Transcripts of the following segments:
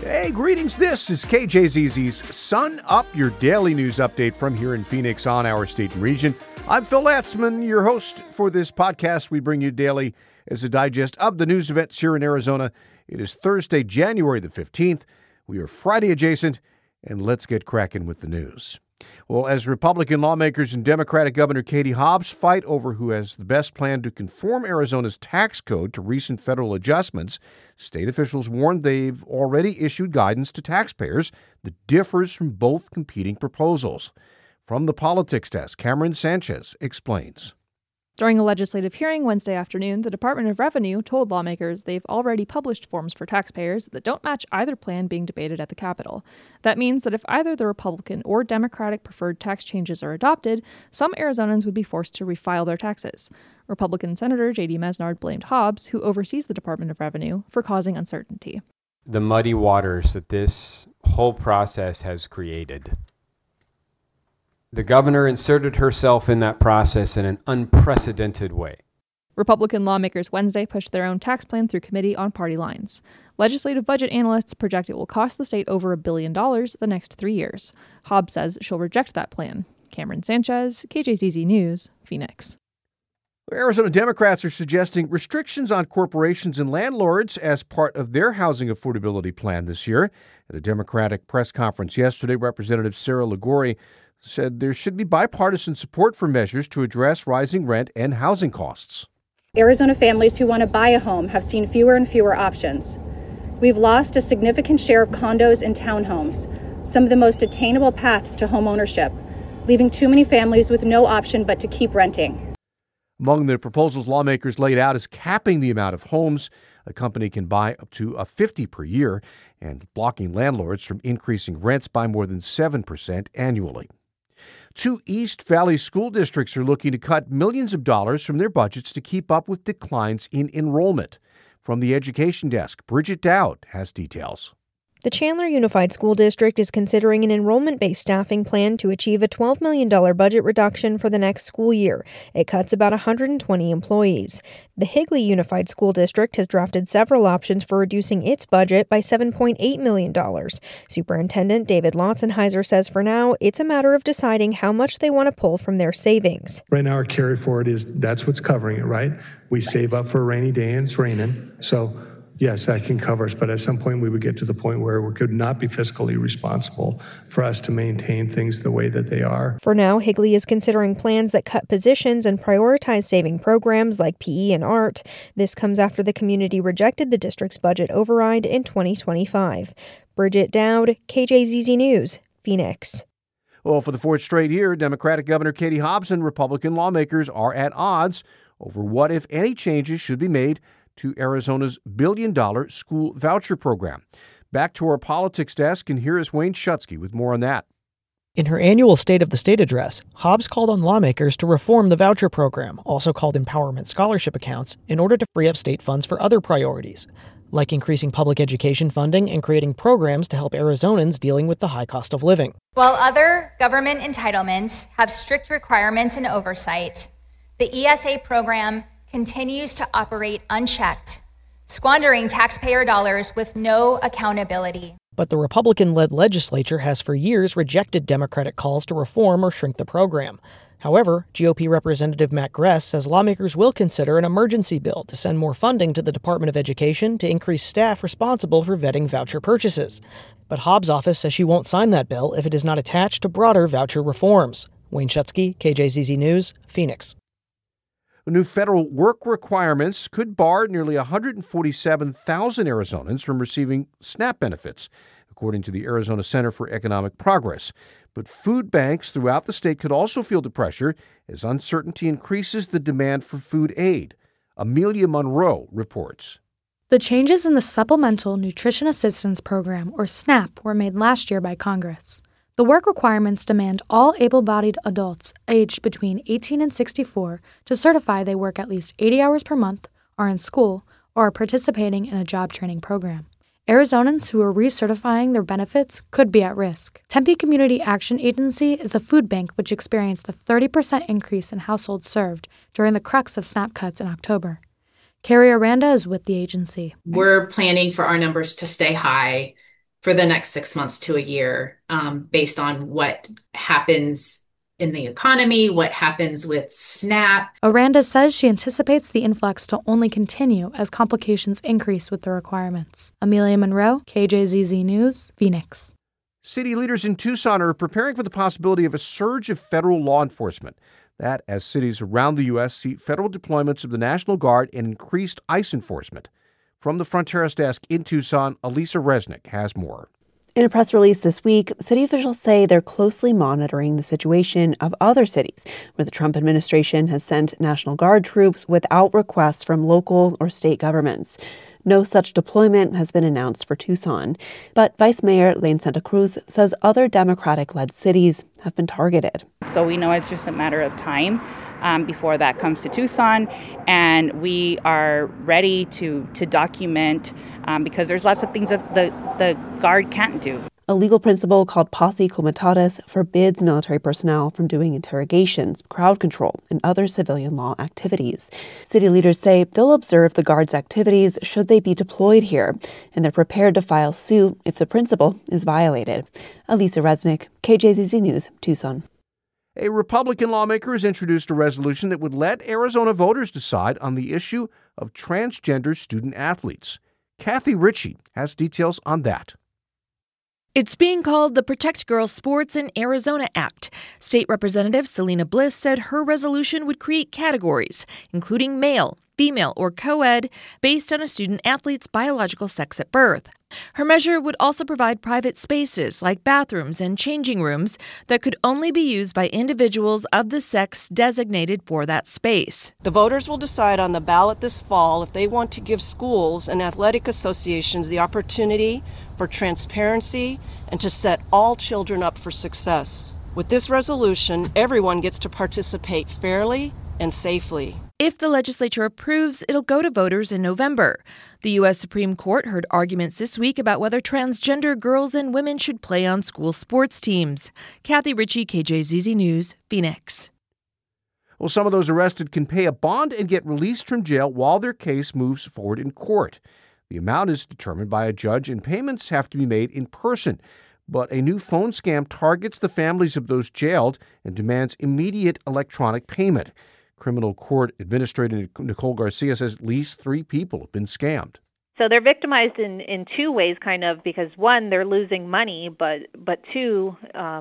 Hey, greetings. This is KJZZ's Sun Up, your daily news update from here in Phoenix on our state and region. I'm Phil Latzman, your host for this podcast. We bring you daily as a digest of the news events here in Arizona. It is Thursday, January the 15th. We are Friday adjacent, and let's get cracking with the news. Well, as Republican lawmakers and Democratic Governor Katie Hobbs fight over who has the best plan to conform Arizona's tax code to recent federal adjustments, state officials warned they've already issued guidance to taxpayers that differs from both competing proposals. From the Politics Desk, Cameron Sanchez explains. During a legislative hearing Wednesday afternoon, the Department of Revenue told lawmakers they've already published forms for taxpayers that don't match either plan being debated at the Capitol. That means that if either the Republican or Democratic preferred tax changes are adopted, some Arizonans would be forced to refile their taxes. Republican Senator J.D. Mesnard blamed Hobbs, who oversees the Department of Revenue, for causing uncertainty. The muddy waters that this whole process has created. The governor inserted herself in that process in an unprecedented way. Republican lawmakers Wednesday pushed their own tax plan through committee on party lines. Legislative budget analysts project it will cost the state over $1 billion the next 3 years. Hobbs says she'll reject that plan. Cameron Sanchez, KJZZ News, Phoenix. Arizona Democrats are suggesting restrictions on corporations and landlords as part of their housing affordability plan this year. At a Democratic press conference yesterday, Representative Sarah Ligori said there should be bipartisan support for measures to address rising rent and housing costs. Arizona families who want to buy a home have seen fewer and fewer options. We've lost a significant share of condos and townhomes, some of the most attainable paths to home ownership, leaving too many families with no option but to keep renting. Among the proposals lawmakers laid out is capping the amount of homes a company can buy up to 50 per year and blocking landlords from increasing rents by more than 7% annually. 2 East Valley school districts are looking to cut millions of dollars from their budgets to keep up with declines in enrollment. From the Education Desk, Bridget Dowd has details. The Chandler Unified School District is considering an enrollment-based staffing plan to achieve a $12 million budget reduction for the next school year. It cuts about 120 employees. The Higley Unified School District has drafted several options for reducing its budget by $7.8 million. Superintendent David Lotzenheiser says for now, it's a matter of deciding how much they want to pull from their savings. Right now, our carry forward that's what's covering it, right? We save up for a rainy day and it's raining. So yes, that can cover us, but at some point we would get to the point where it could not be fiscally responsible for us to maintain things the way that they are. For now, Higley is considering plans that cut positions and prioritize saving programs like PE and art. This comes after the community rejected the district's budget override in 2025. Bridget Dowd, KJZZ News, Phoenix. Well, for the fourth straight year, Democratic Governor Katie Hobbs and Republican lawmakers are at odds over what, if any, changes should be made to Arizona's billion-dollar school voucher program. Back to our Politics Desk, and here is Wayne Schutsky with more on that. In her annual State of the State address, Hobbs called on lawmakers to reform the voucher program, also called Empowerment Scholarship Accounts, in order to free up state funds for other priorities, like increasing public education funding and creating programs to help Arizonans dealing with the high cost of living. While other government entitlements have strict requirements and oversight, the ESA program continues to operate unchecked, squandering taxpayer dollars with no accountability. But the Republican-led legislature has for years rejected Democratic calls to reform or shrink the program. However, GOP Representative Matt Gress says lawmakers will consider an emergency bill to send more funding to the Department of Education to increase staff responsible for vetting voucher purchases. But Hobbs' office says she won't sign that bill if it is not attached to broader voucher reforms. Wayne Schutsky, KJZZ News, Phoenix. New federal work requirements could bar nearly 147,000 Arizonans from receiving SNAP benefits, according to the Arizona Center for Economic Progress. But food banks throughout the state could also feel the pressure as uncertainty increases the demand for food aid. Amelia Monroe reports. The changes in the Supplemental Nutrition Assistance Program, or SNAP, were made last year by Congress. The work requirements demand all able-bodied adults aged between 18 and 64 to certify they work at least 80 hours per month, are in school, or are participating in a job training program. Arizonans who are recertifying their benefits could be at risk. Tempe Community Action Agency is a food bank which experienced a 30% increase in households served during the crux of SNAP cuts in October. Carrie Aranda is with the agency. We're planning for our numbers to stay high for the next 6 months to a year, based on what happens in the economy, what happens with SNAP. Aranda says she anticipates the influx to only continue as complications increase with the requirements. Amelia Monroe, KJZZ News, Phoenix. City leaders in Tucson are preparing for the possibility of a surge of federal law enforcement. That as cities around the U.S. see federal deployments of the National Guard and increased ICE enforcement. From the Fronteras Desk in Tucson, Elisa Resnick has more. In a press release this week, city officials say they're closely monitoring the situation of other cities where the Trump administration has sent National Guard troops without requests from local or state governments. No such deployment has been announced for Tucson, but Vice Mayor Lane Santa Cruz says other Democratic-led cities have been targeted. So we know it's just a matter of time before that comes to Tucson, and we are ready to document because there's lots of things that the Guard can't do. A legal principle called Posse Comitatus forbids military personnel from doing interrogations, crowd control, and other civilian law activities. City leaders say they'll observe the Guard's activities should they be deployed here, and they're prepared to file suit if the principle is violated. Elisa Resnick, KJZZ News, Tucson. A Republican lawmaker has introduced a resolution that would let Arizona voters decide on the issue of transgender student athletes. Kathy Ritchie has details on that. It's being called the Protect Girls Sports in Arizona Act. State Representative Selena Bliss said her resolution would create categories, including male, female, or co-ed, based on a student athlete's biological sex at birth. Her measure would also provide private spaces like bathrooms and changing rooms that could only be used by individuals of the sex designated for that space. The voters will decide on the ballot this fall if they want to give schools and athletic associations the opportunity for transparency and to set all children up for success. With this resolution, everyone gets to participate fairly and safely. If the legislature approves, it'll go to voters in November. The U.S. Supreme Court heard arguments this week about whether transgender girls and women should play on school sports teams. Kathy Ritchie, KJZZ News, Phoenix. Well, some of those arrested can pay a bond and get released from jail while their case moves forward in court. The amount is determined by a judge, and payments have to be made in person. But a new phone scam targets the families of those jailed and demands immediate electronic payment. Criminal Court Administrator Nicole Garcia says at least 3 people have been scammed. So they're victimized in 2 ways, kind of, because 1, they're losing money, but 2,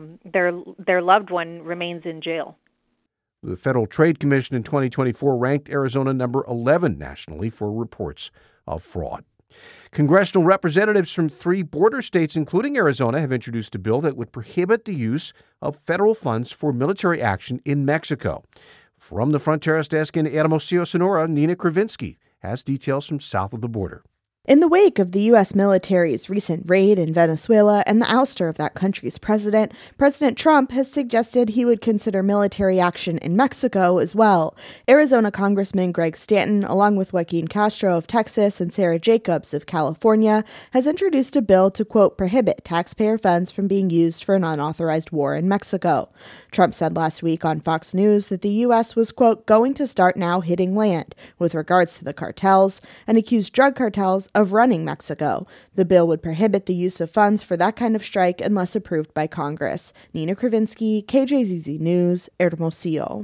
their loved one remains in jail. The Federal Trade Commission in 2024 ranked Arizona number 11 nationally for reports of fraud. Congressional representatives from 3 border states, including Arizona, have introduced a bill that would prohibit the use of federal funds for military action in Mexico. From the Fronteras Desk in Hermosillo, Sonora, Nina Kravinsky has details from south of the border. In the wake of the U.S. military's recent raid in Venezuela and the ouster of that country's president, President Trump has suggested he would consider military action in Mexico as well. Arizona Congressman Greg Stanton, along with Joaquin Castro of Texas and Sarah Jacobs of California, has introduced a bill to, quote, prohibit taxpayer funds from being used for an unauthorized war in Mexico. Trump said last week on Fox News that the U.S. was, quote, going to start now hitting land with regards to the cartels and accused drug cartels of running Mexico. The bill would prohibit the use of funds for that kind of strike unless approved by Congress. Nina Kravinsky, KJZZ News, Hermosillo.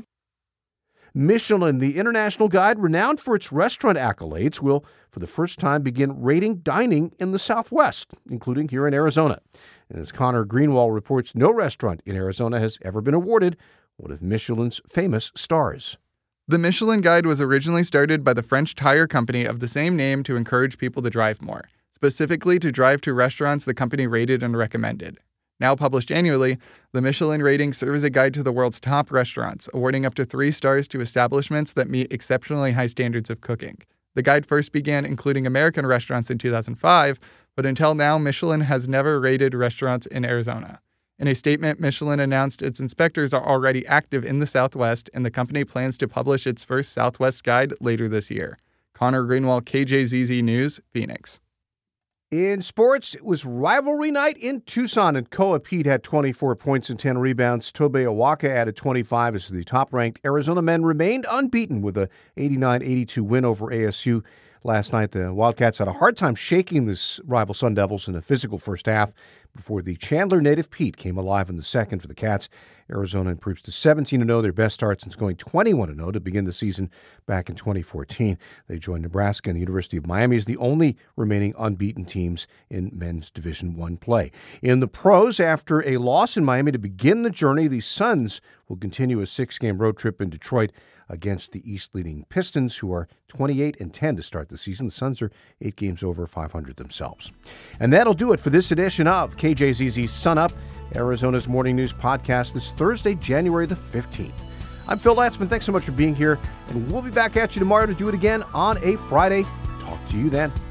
Michelin, the international guide renowned for its restaurant accolades, will for the first time begin rating dining in the Southwest, including here in Arizona. And as Connor Greenwald reports, no restaurant in Arizona has ever been awarded one of Michelin's famous stars. The Michelin Guide was originally started by the French tire company of the same name to encourage people to drive more, specifically to drive to restaurants the company rated and recommended. Now published annually, the Michelin rating serves as a guide to the world's top restaurants, awarding up to 3 stars to establishments that meet exceptionally high standards of cooking. The guide first began including American restaurants in 2005, but until now, Michelin has never rated restaurants in Arizona. In a statement, Michelin announced its inspectors are already active in the Southwest, and the company plans to publish its first Southwest guide later this year. Connor Greenwald, KJZZ News, Phoenix. In sports, it was rivalry night in Tucson, and Koa Pete had 24 points and 10 rebounds. Tobe Awaka added 25 as the top-ranked Arizona men remained unbeaten with a 89-82 win over ASU. last night. The Wildcats had a hard time shaking this rival Sun Devils in a physical first half before the Chandler native Pete came alive in the second for the Cats. Arizona improves to 17-0, their best start since going 21-0 to begin the season back in 2014. They joined Nebraska and the University of Miami as the only remaining unbeaten teams in men's Division I play. In the pros, after a loss in Miami to begin the journey, the Suns will continue a 6-game road trip in Detroit against the East-leading Pistons, who are 28-10 to start the season. The Suns are 8 games over 500 themselves. And that'll do it for this edition of KJZZ's Sun Up, Arizona's morning news podcast, this Thursday, January the 15th. I'm Phil Latzman. Thanks so much for being here, and we'll be back at you tomorrow to do it again on a Friday. Talk to you then.